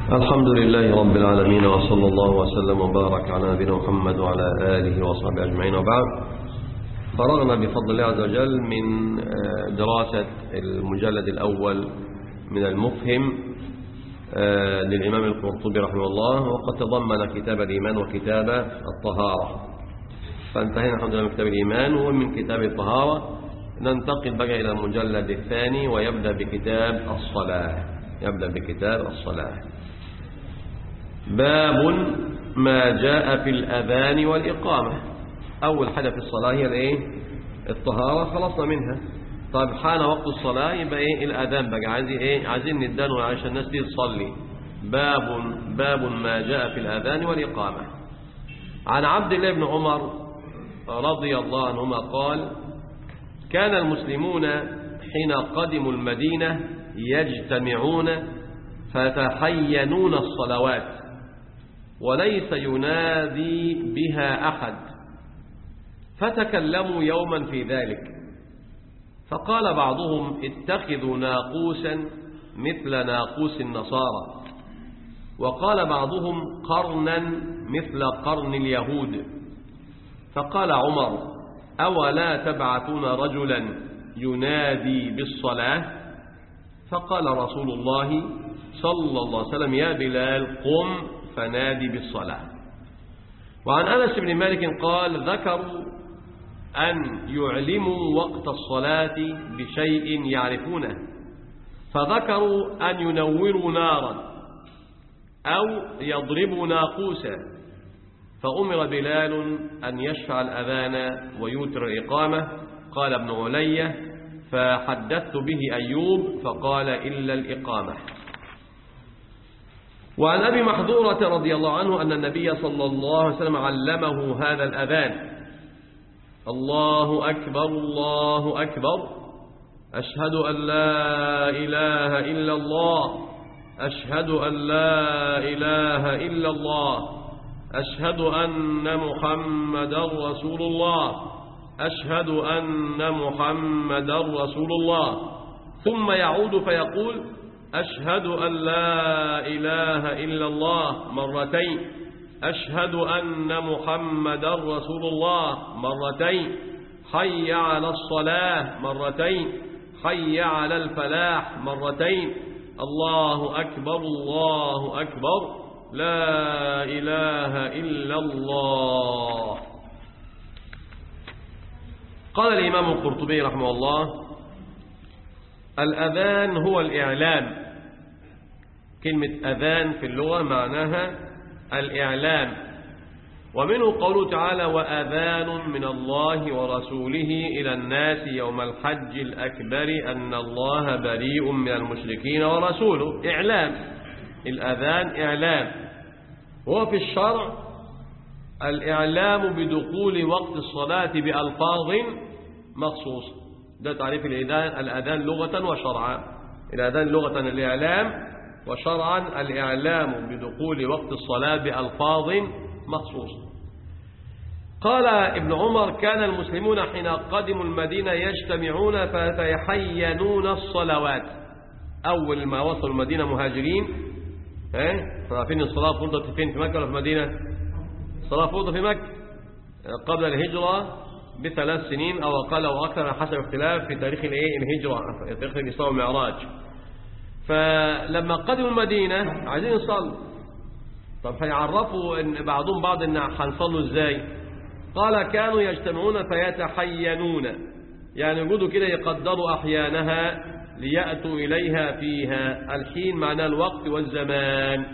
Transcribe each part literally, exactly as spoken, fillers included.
الحمد لله رب العالمين، وصلى الله وسلم وبارك على نبينا محمد وعلى آله وصحبه أجمعين، وبعد. فرغنا بفضل الله عز وجل من دراسة المجلد الأول من المفهم للإمام القرطبي رحمه الله، وقد تضمن كتاب الإيمان وكتاب الطهارة. فانتهينا الحمد لله من كتاب الإيمان ومن كتاب الطهارة. ننتقل بقى إلى المجلد الثاني ويبدأ بكتاب الصلاة. يبدأ بكتاب الصلاة. باب ما جاء في الأذان والإقامة. أول حاجة في الصلاة هي الإيه؟ الطهارة، خلصنا منها. طيب حان وقت الصلاة يبقى إيه؟ الأذان بقى. عايزين إيه؟ عايزين ندانوا عشان الناس دي تصلي. باب باب ما جاء في الأذان والإقامة. عن عبد الله بن عمر رضي الله عنهما قال: كان المسلمون حين قدموا المدينة يجتمعون فتحينون الصلوات وليس ينادي بها أحد، فتكلموا يوما في ذلك، فقال بعضهم: اتخذوا ناقوسا مثل ناقوس النصارى، وقال بعضهم: قرنا مثل قرن اليهود. فقال عمر: أولا تبعثون رجلا ينادي بالصلاة؟ فقال رسول الله صلى الله عليه وسلم: يا بلال قم فنادي بالصلاة. وعن أنس بن مالك قال: ذكروا أن يعلموا وقت الصلاة بشيء يعرفونه، فذكروا أن ينوروا نارا أو يضربوا ناقوسا، فأمر بلال أن يشفع الأذان ويوتر الإقامة. قال ابن علي: فحدثت به أيوب فقال: إلا الإقامة. وعن أبي محذورة رضي الله عنه أن النبي صلى الله عليه وسلم علمه هذا الأذان: الله أكبر الله أكبر، أشهد أن لا إله إلا الله، أشهد أن لا إله إلا الله، أشهد أن محمدا رسول الله، أشهد أن محمدا رسول الله. ثم يعود فيقول: أشهد أن لا إله إلا الله مرتين، أشهد أن محمدا رسول الله مرتين، حي على الصلاة مرتين، حي على الفلاح مرتين، الله أكبر الله أكبر، لا إله إلا الله. قال الإمام القرطبي رحمه الله: الأذان هو الإعلام. كلمة أذان في اللغة معناها الإعلام، ومنه قوله تعالى: وأذان من الله ورسوله إلى الناس يوم الحج الأكبر أن الله بريء من المشركين ورسوله. إعلام. الأذان إعلام. هو في الشرع الإعلام بدخول وقت الصلاة بألفاظ مخصوصة. ده تعريف الأذان. الأذان لغة وشرعا. الأذان لغة الإعلام، وشرعا الإعلام بدخول وقت الصلاة بألفاظ مخصوصة. قال ابن عمر: كان المسلمون حين قدموا المدينة يجتمعون فيتحينون الصلوات. أول ما وصلوا المدينة مهاجرين، عارفين الصلاة فرضت فين؟ في مكة ولا في المدينة؟ الصلاة فرضت في مكة قبل الهجرة بثلاث سنين أو أقل أو أكثر حسب اختلاف في تاريخ الهجرة، تاريخ الإسراء والمعراج. فلما قدموا المدينة عايزين يصلوا. طب هيعرفوا ان بعضهم بعض ان هنصلوا ازاي؟ قال: كانوا يجتمعون فيتحينون، يعني يقعدوا كده يقدروا أحيانها ليأتوا إليها فيها. الحين معناه الوقت والزمان.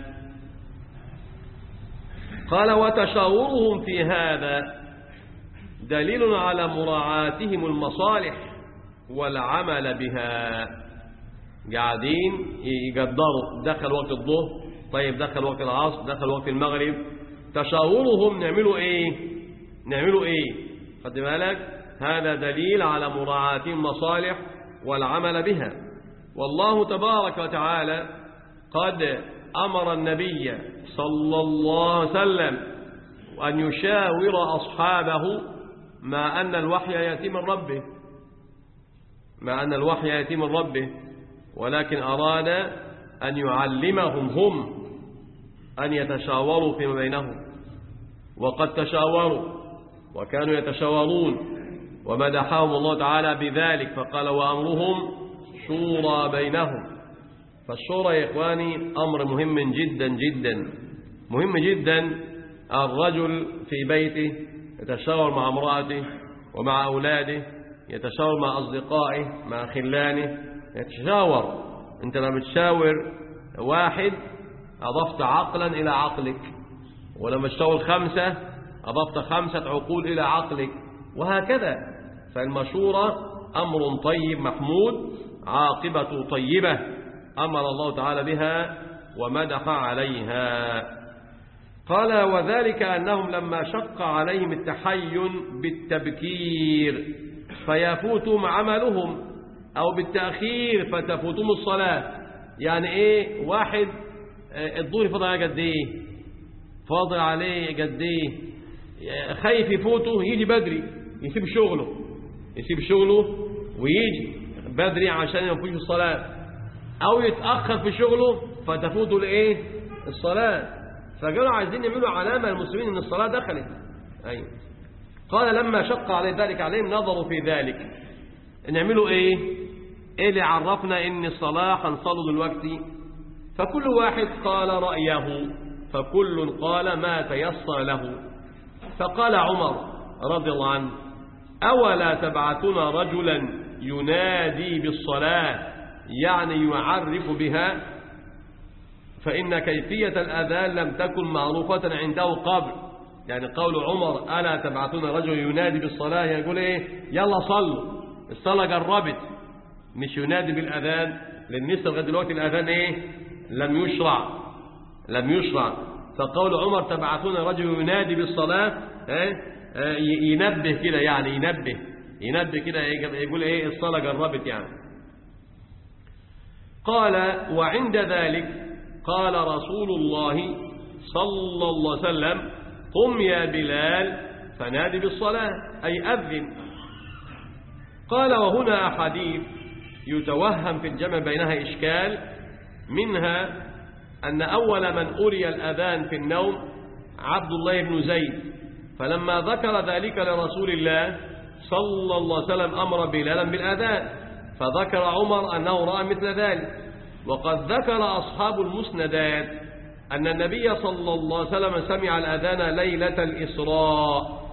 قال: وتشاورهم في هذا دليل على مراعاتهم المصالح والعمل بها. قاعدين يقدروا، دخل وقت الظهر، طيب دخل وقت العصر، دخل وقت المغرب. تشاورهم نعملوا ايه نعملوا ايه خد بالك، هذا دليل على مراعاتهم المصالح والعمل بها. والله تبارك وتعالى قد أمر النبي صلى الله عليه وسلم أن يشاور أصحابه، مع أن الوحي يأتي من ربه مع أن الوحي يأتي من ربه ولكن أراد أن يعلمهم هم أن يتشاوروا فيما بينهم، وقد تشاوروا وكانوا يتشاورون، ومدحهم الله تعالى بذلك فقال وأمرهم شورى بينهم. فالشورى يا إخواني أمر مهم جدا جدا، مهم جدا. الرجل في بيته يتشاور مع امرأته ومع أولاده، يتشاور مع أصدقائه مع خلانه، يتشاور. أنت لما بتشاور واحد أضفت عقلا إلى عقلك، ولما تشاور خمسة أضفت خمسة عقول إلى عقلك، وهكذا. فالمشورة أمر طيب محمود، عاقبة طيبة أمر الله تعالى بها ومدح عليها. قال وذلك أنهم لما شق عليهم التحين بالتبكير فيفوتهم عملهم، أو بالتأخير فتفوتهم الصلاة. يعني إيه؟ واحد الظهر فاضل عليه قد إيه؟ فاضل عليه قد إيه؟ خايف يفوته، يجي بدري، يسيب شغله يسيب شغله ويجي بدري عشان يفوت الصلاة، أو يتأخر في شغله فتفوته الإيه؟ الصلاة. فقالوا عايزين يعملوا علامة للمسلمين أن الصلاة دخلت. أيوة. قال لما شق عليه ذلك عليهم نظروا في ذلك، نعملوا إيه؟ إيه اللي عرفنا إن الصلاة هنصلوا دلوقتي؟ فكل واحد قال رأيه، فكل قال ما تيسر له. فقال عمر رضي الله عنه أولا تبعثون رجلا ينادي بالصلاة يعني يعرف بها، فإن كيفية الأذان لم تكن معروفة عنده قبل. يعني قول عمر ألا تبعثون رجل ينادي بالصلاة يقول إيه؟ يلا صلوا، الصلاة قربت، مش ينادي بالأذان، لأن لسه لغاية دلوقتي الأذان إيه؟ لم يشرع لم يشرع فقول عمر تبعثون رجل ينادي بالصلاة إيه؟ ينبه كده، يعني ينبه ينبه كده، يقول إيه؟ الصلاة قربت يعني. قال وعند ذلك قال رسول الله صلى الله عليه وسلم قم يا بلال فنادي بالصلاة أي أذن. قال وهنا أحاديث يتوهم في الجمع بينها إشكال، منها أن أول من أري الأذان في النوم عبد الله بن زيد، فلما ذكر ذلك لرسول الله صلى الله عليه وسلم أمر بلالا بالأذان، فذكر عمر أنه رأى مثل ذلك. وقد ذكر أصحاب المسندات أن النبي صلى الله عليه وسلم سمع الأذان ليلة الإسراء،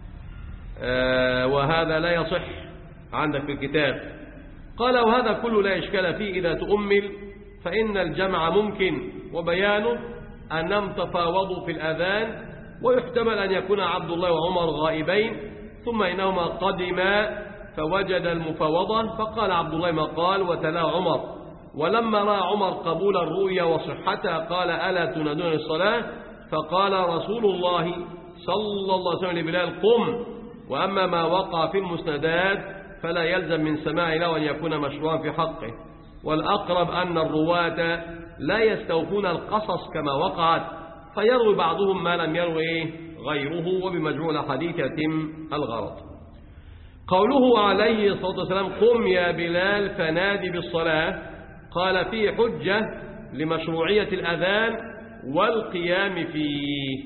آه وهذا لا يصح عندك في الكتاب. قال وهذا كله لا إشكال فيه إذا تؤمل، فإن الجمع ممكن، وبيانه أنهم تفاوضوا في الأذان، ويحتمل أن يكون عبد الله وعمر غائبين، ثم إنهما قدما فوجد المفاوضة فقال عبد الله ما قال وتلا عمر. ولما رأى عمر قبول الرؤيا وصحتها قال ألا تنادون الصلاة؟ فقال رسول الله صلى الله عليه وسلم لبلال قم. وأما ما وقع في المسندات فلا يلزم من سماع له أن يكون مشروعا في حقه، والأقرب أن الرواة لا يستوفون القصص كما وقعت، فيروي بعضهم ما لم يروي غيره، وبمجموع الحديث يتم الغرض. قوله عليه الصلاة والسلام قم يا بلال فنادي بالصلاة، قال فيه حجة لمشروعية الأذان والقيام فيه.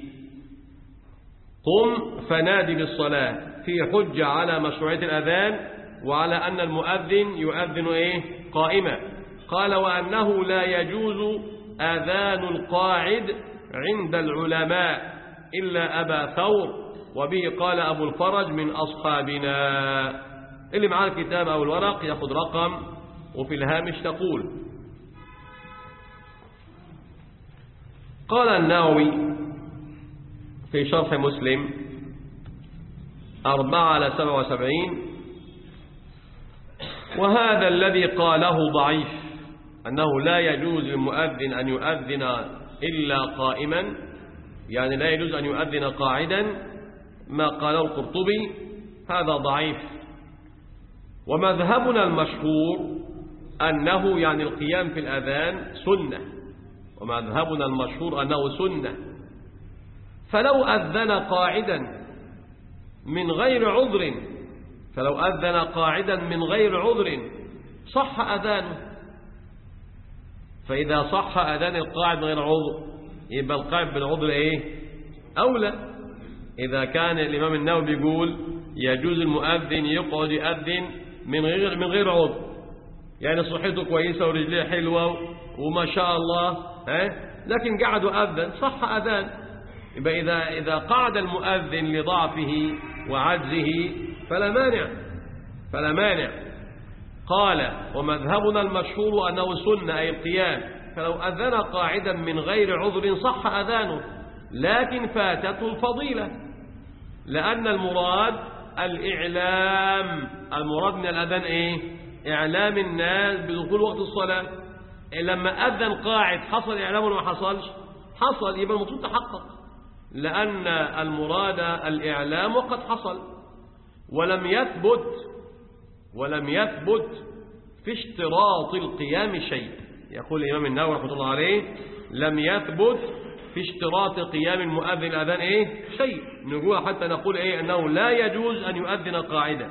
قم فنادي بالصلاة فيه حجة على مشروعية الأذان وعلى أن المؤذن يؤذن إيه؟ قائما. قال وأنه لا يجوز أذان القاعد عند العلماء إلا أبا ثور، وبه قال أبو الفرج من أصحابنا. اللي معاه الكتاب أو الورق يأخذ رقم وفي الهامش تقول. قال النووي في شرح مسلم أربعة على سبعة وسبعين وهذا الذي قاله ضعيف، أنه لا يجوز للمؤذن أن يؤذن إلا قائما، يعني لا يجوز أن يؤذن قاعدا، ما قاله القرطبي هذا ضعيف. ومذهبنا المشهور أنه يعني القيام في الأذان سنة، ومذهبنا المشهور أنه سنة. فلو أذن قاعدا من غير عذر فلو أذن قاعدا من غير عذر صح أذانه. فإذا صح أذان القاعد من غير عذر يبقى القائم بالعذر إيه أولى. إذا كان الإمام النووي بيقول يجوز المؤذن يقعد يؤذن من غير من غير عذر، يعني صحته كويسة ورجليه حلوة وما شاء الله، ها، لكن قعد وأذن صح أذان. يبقى إذا إذا قعد المؤذن لضعفه وعجزه فلا مانع فلا مانع. قال ومذهبنا المشهور أنه سنة أي القيام، فلو أذن قاعدا من غير عذر صح أذانه، لكن فاتته الفضيلة، لأن المراد الإعلام. المراد من الأذان إيه؟ إعلام الناس بدخول وقت الصلاة. لما أذن قاعد حصل إعلام ولا ما حصلش؟ حصل، يبقى المفروض تحقق، لأن المراد الإعلام وقد حصل. ولم يثبت ولم يثبت في اشتراط القيام شيء. يقول الإمام النووي رحمه الله عليه لم يثبت في اشتراط قيام المؤذن الأذان إيه شيء، نقول حتى نقول إيه أنه لا يجوز أن يؤذن قاعدا.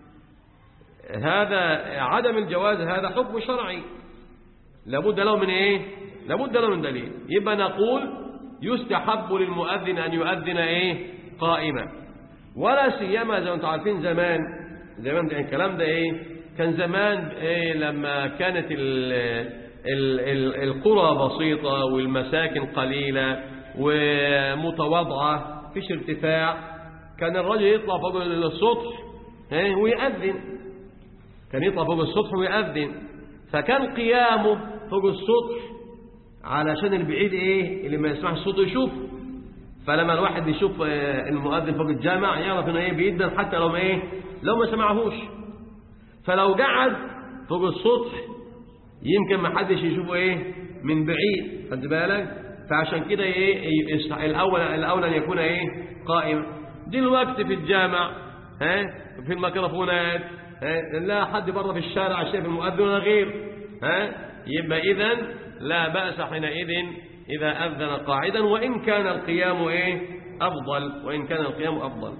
هذا عدم الجواز هذا حكم شرعي لابد له من إيه لابد له من دليل. يبقى نقول يستحب للمؤذن أن يؤذن إيه قائما، ولا سيما زي ما انتم عارفين زمان زمان الكلام ده إيه كان زمان إيه لما كانت ال ال ال القرى بسيطة والمساكن قليلة ومتواضعة فيش ارتفاع، كان الرجل يطلع فوق السطح ويأذن، كان يطلع فوق السطح ويأذن، فكان قيامه فوق السطح علشان البعيد ايه اللي ما يسمعش الصوت يشوف. فلما الواحد يشوف المؤذن فوق الجامع يعرف انه ايه بيدن حتى لو ما ايه لو ما سمعهوش. فلو قعد فوق السطح يمكن ما حدش يشوفه ايه من بعيد، خد بالك. فعشان كده ايه الاول الاولى ان يكون ايه قائم. دلوقتي في الجامع ها في الميكروفونات ها لا حد بره في الشارع شايف المؤذن ولا غير، ها يبقى اذا لا بأس حينئذ إذا أذن قاعدا، وإن كان القيام إيه أفضل وإن كان القيام أفضل.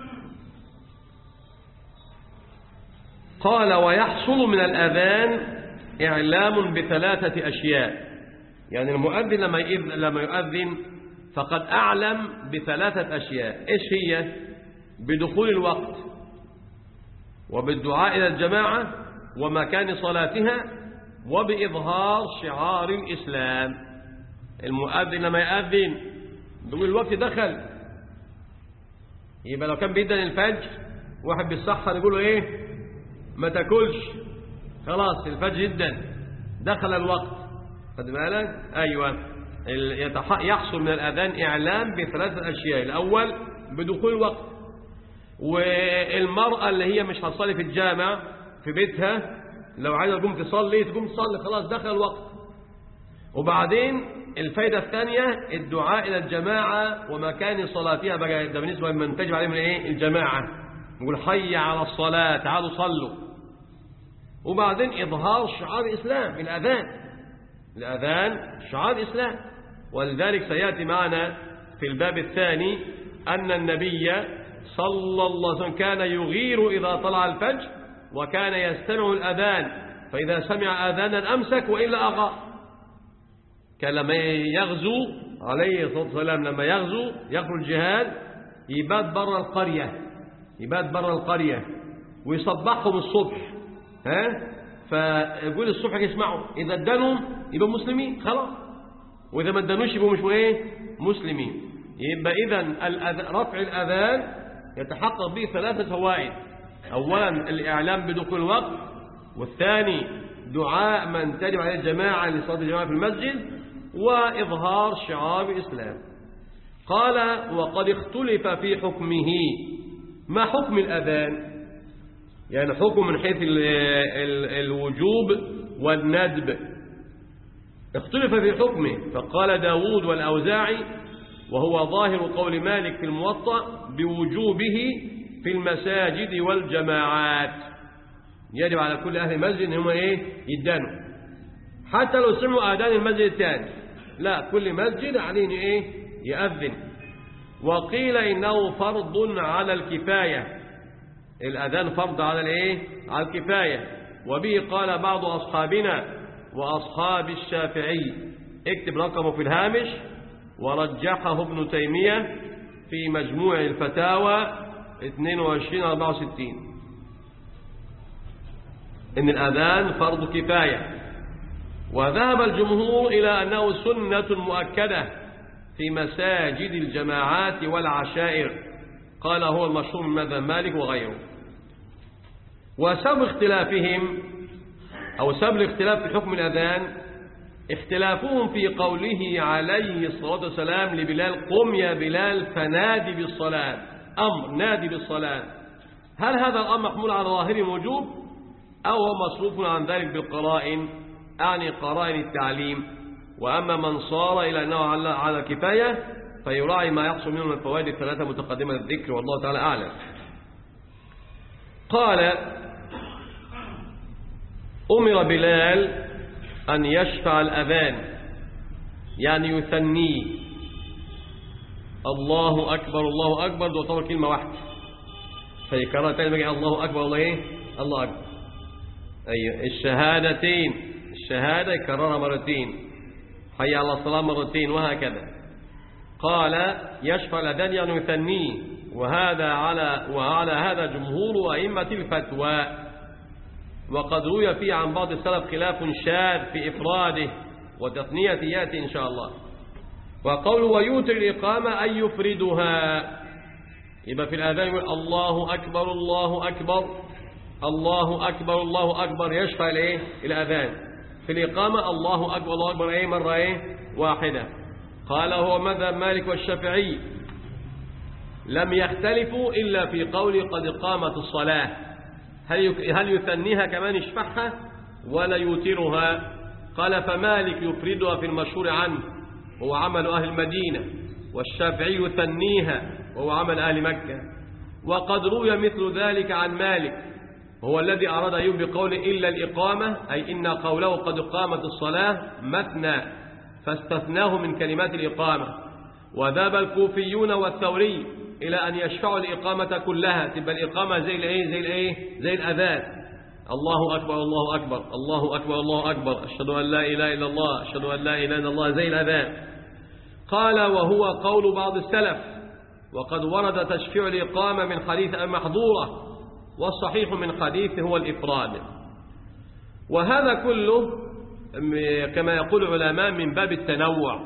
قال ويحصل من الأذان إعلام بثلاثة أشياء، يعني المؤذن لما لما يؤذن فقد أعلم بثلاثة أشياء. إيش هي؟ بدخول الوقت، وبالدعاء إلى الجماعة، ومكان صلاتها، وبإظهار شعار الإسلام. المؤذن لما يؤذن بيقول الوقت دخل، يبقى لو كان بيدن الفجر واحد بيسحر يقول له ايه ما تاكلش، خلاص الفجر جدا دخل الوقت، خد بالك. ايوه يحصل من الأذان إعلام بثلاثة أشياء. الأول بدخول الوقت، والمرأة اللي هي مش هتصلي في الجامع في بيتها لو عايزة تقوم تصلي تقوم تصلي خلاص دخل الوقت. وبعدين الفائدة الثانية الدعاء إلى الجماعة ومكان صلاتها، بقى ده بالنسبة لمن تجب عليهم الايه الجماعة، نقول حي على الصلاة تعالوا صلوا. وبعدين إظهار شعار الإسلام، الأذان الأذان شعار الإسلام. ولذلك سيأتي معنا في الباب الثاني أن النبي صلى الله عليه وسلم كان يغير إذا طلع الفجر، وكان يستمع الأذان فإذا سمع أذانا أمسك وإلا أغار. كان لما يغزو عليه الصلاة والسلام لما يغزو يخرج جهاد يبات برا القرية يبات برا القرية ويصبحهم الصبح، ها فيقول الصبح يسمعوا إذا ادنوا يبقوا مسلمين خلاص، وإذا ما ادنوش يبقوا مش ايه مسلمين. يبقى إذن رفع الأذان يتحقق به ثلاثة فوائد. أولا الإعلام بدخول الوقت، والثاني دعاء من تجب عليه الجماعة لصلاة الجماعة في المسجد، وإظهار شعار الإسلام. قال وقد اختلف في حكمه. ما حكم الأذان؟ يعني حكم من حيث ال ال الوجوب والندب. اختلف في حكمه، فقال داود والأوزاعي وهو ظاهر قول مالك في الموطأ بوجوبه في المساجد والجماعات، يجب على كل أهل المسجد ان هم ايه يدانوا، حتى لو سمعوا آذان المسجد الثاني لا كل مسجد عليه ايه يأذن. وقيل إنه فرض على الكفاية، الأذان فرض على الايه على الكفاية. وبه قال بعض أصحابنا وأصحاب الشافعي، اكتب رقمه في الهامش، ورجحه ابن تيمية في مجموع الفتاوى اثنين وعشرين أربعة وستين إن الأذان فرض كفاية. وذهب الجمهور إلى أنه سنة مؤكدة في مساجد الجماعات والعشائر، قال هو المشهور من مذهب مالك وغيره. وسبب اختلافهم أو سبب الاختلاف في حكم الأذان اختلافهم في قوله عليه الصلاة والسلام لبلال قم يا بلال فنادي بالصلاة، أمر نادي بالصلاة، هل هذا الأمر محمول على ظاهر الوجوب أو هو مصروف عن ذلك بالقرائن، أعني قرائن التعليم؟ وأما من صار إلى أنه على الكفاية فيراعي ما يحصل منه من الفوائد الثلاثة متقدمة الذكر، والله تعالى أعلم. قال أمر بلال أن يشفع الأذان، يعني يثنيه، الله أكبر الله أكبر، دو طور كلمة واحدة، فيكرر تاني بقى الله أكبر الله إيه الله أكبر. أيوة الشهادتين، الشهادة يكررها مرتين، حي على الصلاة مرتين، وهكذا. قال يشفع الأذان يعني يثنيه، وهذا على وعلى هذا جمهور أئمة الفتوى. وقد روي فيه عن بعض السلف خلاف شاذ في إفراده وتثنيته يأتي إن شاء الله. وقول ويوتر الإقامة أن يفردها، يبقى في الأذان يقول الله أكبر الله أكبر الله أكبر الله أكبر، يشفع الإيه الأذان. في الإقامة الله أكبر الله أكبر إيه مرة إيه واحدة. قال هو مذهب مالك والشافعي، لم يختلفوا إلا في قول قد قامت الصلاة، هل هل يثنيها كمان يشفعها ولا يوترها؟ قال فمالك يفردها في المشهور عنه وهو عمل أهل المدينة، والشافعي يثنيها وهو عمل أهل مكة. وقد روي مثل ذلك عن مالك، هو الذي أراد أيوب بقوله إلا الإقامة، أي إن قوله قد قامت الصلاة مثنى، فاستثناه من كلمات الإقامة. وذهب الكوفيون والثوري إلى أن يشفعوا الإقامة كلها، تبقى الإقامة زي الإيه زي الإيه زي الأذان، الله أكبر الله أكبر الله أكبر الله أكبر، أشهد أن لا إله إلا الله أشهد أن لا إله إلا الله، زي الأذان. قال وهو قول بعض السلف، وقد ورد تشفيع الإقامة من حديث أم محظورة، والصحيح من حديث هو الإفراد. وهذا كله كما يقول العلماء من باب التنوع،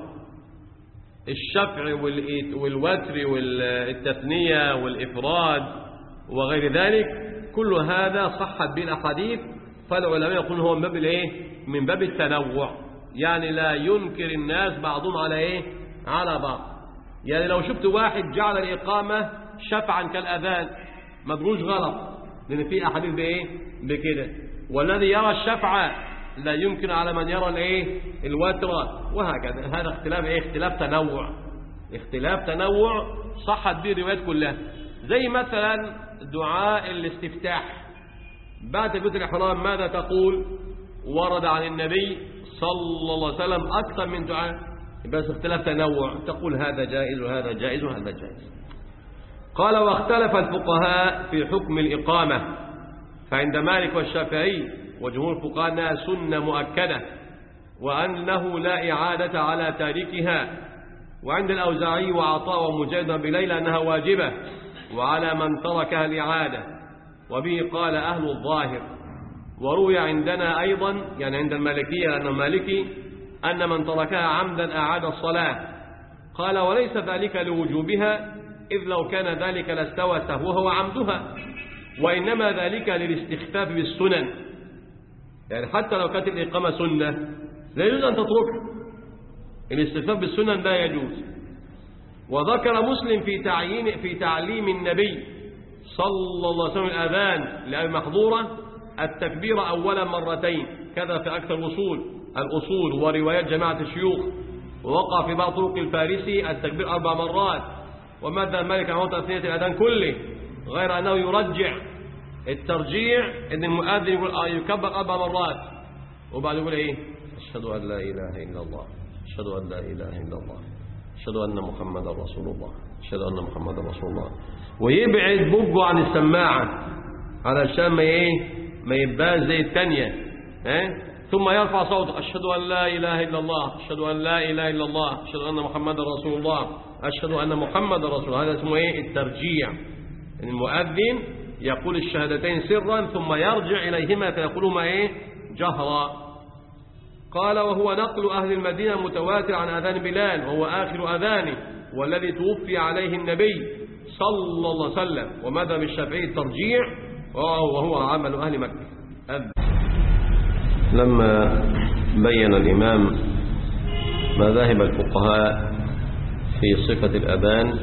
الشفع والوتر والتثنية والإفراد وغير ذلك، كل هذا صحت به الأحاديث، فالعلماء يقولون هو من باب الايه من باب التنوع، يعني لا ينكر الناس بعضهم على ايه على بعض. يعني لو شفت واحد جعل الإقامة شفعا كالأذان ما تقولش غلط، لأن في أحاديث بايه بكده. والذي يرى الشفع لا يمكن على من يرى الايه الوتر، وهكذا. هذا اختلاف ايه اختلاف تنوع، اختلاف تنوع صحت به الروايات كلها. زي مثلا دعاء الاستفتاح بعد تكبيرة الإحرام ماذا تقول؟ ورد عن النبي صلى الله عليه وسلم أكثر من دعاء، بس اختلاف تنوع، تقول هذا جائز وهذا جائز وهذا جائز. قال واختلف الفقهاء في حكم الإقامة، فعند مالك والشافعي وجمهور الفقهاء أنها سنة مؤكدة، وأنه لا إعادة على تاركها. وعند الأوزاعي وعطاء ومجاهد بليلى أنها واجبة، وعلى من تركها الإعادة، وبه قال أهل الظاهر. وروي عندنا أيضا يعني عند المالكية لأن المالكي أن من تركها عمدا أعاد الصلاة. قال وليس ذلك لوجوبها، إذ لو كان ذلك لاستوى سهوها وعمدها، وإنما ذلك للاستخفاف بالسنن، يعني حتى لو كانت الإقامة سنة لا يجوز أن تتركها، الاستخفاف بالسنن لا يجوز. وذكر مسلم في تعيين في تعليم النبي صلى الله عليه وسلم الأذان لأبي محظورة التكبير أولا مرتين، كذا في أكثر الأصول الأصول وروايات جماعة الشيوخ. ووقع في بعض طرق الفارسي التكبير أربع مرات، وماذا مالك عن تأثير الأذان كله، غير أنه يرجع الترجيع أن المؤذن يقول آه يكبر أربع مرات وبعد يقول إيه أشهد أن لا إله إلا الله أشهد أن لا إله إلا الله أشهد أن محمدا رسول الله أشهد أن محمدا رسول الله، ويبعد بقه عن السماعة علشان ما إيه ما يبقاش زي الثانية، ها ثم يرفع صوته أشهد أن لا إله إلا الله، أشهد أن لا إله إلا الله، أشهد أن محمد رسول الله، أشهد أن محمد رسول الله. هذا اسمه إيه؟ الترجيع. المؤذن يقول الشهادتين سرا ثم يرجع إليهما فيقولهما إيه؟ جهرا. قال وهو نقل أهل المدينة متواتر عن أذان بلال وهو آخر أذانه والذي توفي عليه النبي صلى الله عليه وسلم. ومذهب الشافعي الترجيع وهو عمل أهل مكة. لما بين الإمام مذاهب الفقهاء في صفة الأذان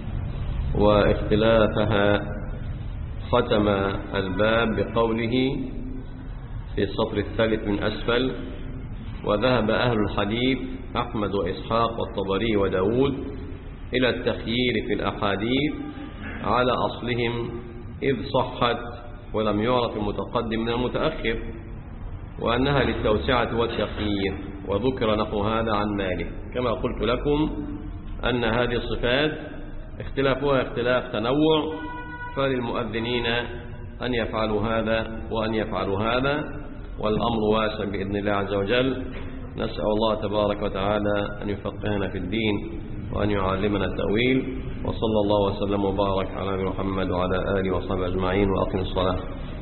واختلافها ختم الباب بقوله في السطر الثالث من أسفل: وذهب أهل الحديث أحمد وإسحاق والطبري وداود إلى التخيير في الأحاديث على أصلهم إذ صحت ولم يعرف المتقدم من المتأخر، وأنها للتوسعة والتخيير، وذكر نحو هذا عن مالك. كما قلت لكم أن هذه الصفات اختلافها اختلاف تنوع، فللمؤذنين أن يفعلوا هذا وأن يفعلوا هذا، والأمر واسع بإذن الله عز وجل. نسأل الله تبارك وتعالى أن يفقهنا في الدين وأن يعلمنا التأويل. وصلى الله وسلم وبارك على محمد وعلى آله وصحبه أجمعين، وأقم الصلاة.